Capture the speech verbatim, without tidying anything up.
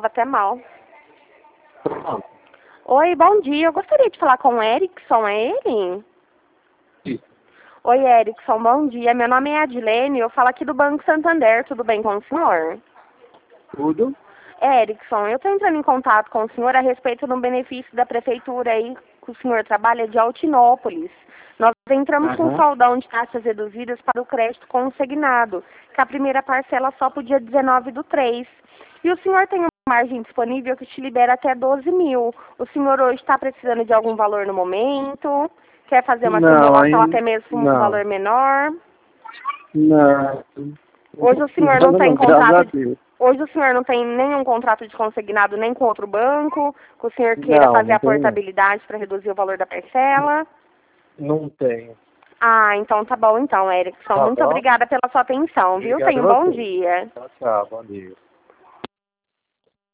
até mal. Pronto. Oi, bom dia. Eu gostaria de falar com o Erickson, é ele? Sim. Oi, Erickson, bom dia. Meu nome é Adilene, eu falo aqui do Banco Santander. Tudo bem com o senhor? Tudo? Erickson, eu estou entrando em contato com o senhor a respeito do benefício da prefeitura aí que o senhor trabalha de Altinópolis. Nós entramos com um Aham. saldão de taxas reduzidas para o crédito consignado, que a primeira parcela só para o dia dezenove do três. E o senhor tem uma margem disponível que te libera até doze mil. O senhor hoje está precisando de algum valor no momento? Quer fazer uma Não, simulação ainda até mesmo um não. valor menor? Não. Hoje o senhor não tem Não, graças a contrato de... Deus. Hoje o senhor não tem nenhum contrato de consignado nem com outro banco, que o senhor queira Não, fazer não a tenho não. portabilidade para reduzir o valor da parcela? Não tenho. Ah, então tá bom então, Erickson. Tá Muito bom? obrigada pela sua atenção, viu? Obrigado Tenha a um bom você. dia. Tchau, tchau. Bom dia.